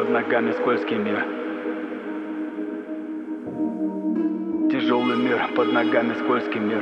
под ногами скользкий мир. Тяжелый мир, под ногами скользкий мир.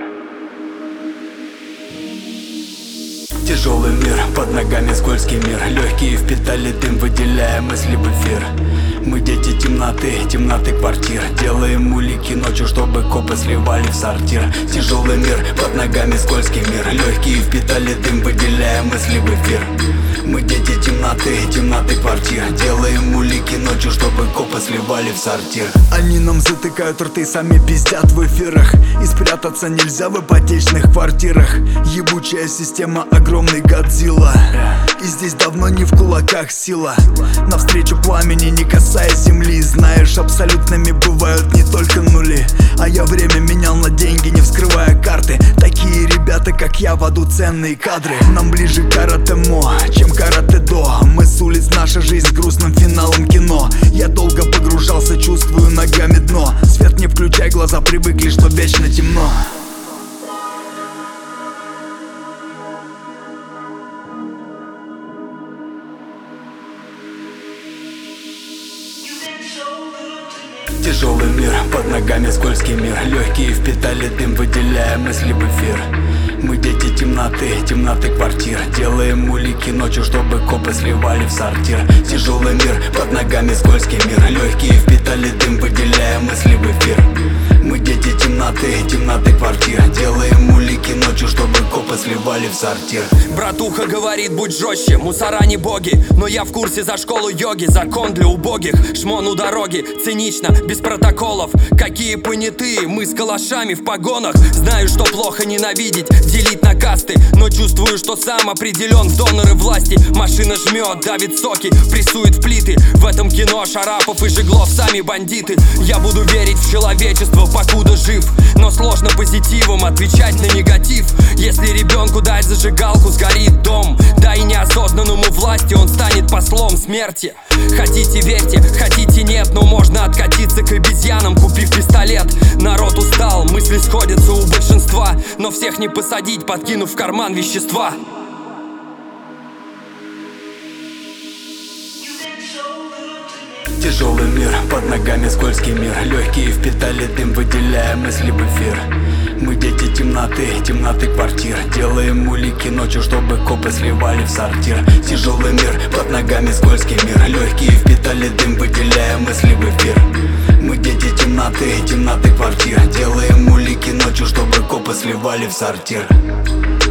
Тяжелый мир, под ногами скользкий мир. Легкие впитали дым, выделяя мысли в эфир. Мы дети темноты, темноты квартир. Делаем улики ночью, чтобы копы сливали в сортир. Тяжелый мир, под ногами скользкий мир. Легкие впитали дым, выделяя мысли в эфир. Мы дети темноты, темноты квартир. Делаем улики ночью, чтобы копы сливали в сортир. Они нам затыкают рты, сами пиздят в эфирах. И спрятаться нельзя в ипотечных квартирах. Ебучая система, огромный Годзилла. И здесь давно не в кулаках сила. Навстречу пламени, не касаясь земли. Знаешь, абсолютными бывают не только нули. А я время менял на деньги, не вскрывая карты. Такие ребята, как я, в аду ценные кадры. Нам ближе карате-мо, чем карате-до. Мы с улиц, наша жизнь с грустным финалом кино. Я долго погружался, чувствую ногами дно. Свет не включай, глаза привыкли, что вечно темно. Тяжелый мир, под ногами скользкий мир. Легкие впитали дым, выделяя мысли в эфир. Мы дети темноты, темноты квартир. Делаем улики ночью, чтобы копы сливали в сортир. Тяжелый мир, под ногами скользкий мир. Легкие впитали дым, выделяя мысли в эфир. Мы дети темноты, темноты квартир. Делаем улики ночью, чтобы копы сливали в сортир. Братуха говорит, будь жестче, мусора не боги. Но я в курсе за школу йоги, закон для убогих. Шмон у дороги, цинично, без протоколов. Какие понятые, мы с калашами в погонах. Знаю, что плохо ненавидеть, делить на касты. Но чувствую, что сам определен в доноры власти. Машина жмет, давит соки, прессует в плиты. В этом кино Шарапов и Жиглов сами бандиты. Я буду верить в человечество, покуда жив. Но сложно позитивом отвечать на негатив. Если ребенку дать зажигалку, сгорит дом. Да и неосознанному власти он станет послом смерти. Хотите верьте, хотите нет, но можно откатиться к обезьянам, купив пистолет. Народ устал, мысли сходятся у большинства. Но всех не посадить, подкинув в карман вещества. Тяжелый мир, под ногами скользкий мир. Легкие впитали дым, выделяя мысли в эфир. Мы дети темноты, темноты квартир. Делаем улики ночью, чтобы копы сливали в сортир. Тяжелый мир, под ногами скользкий мир. Легкие впитали дым, выделяя мысли в эфир. Мы дети темноты, темноты квартир. Делаем улики ночью, чтобы копы сливали в сортир.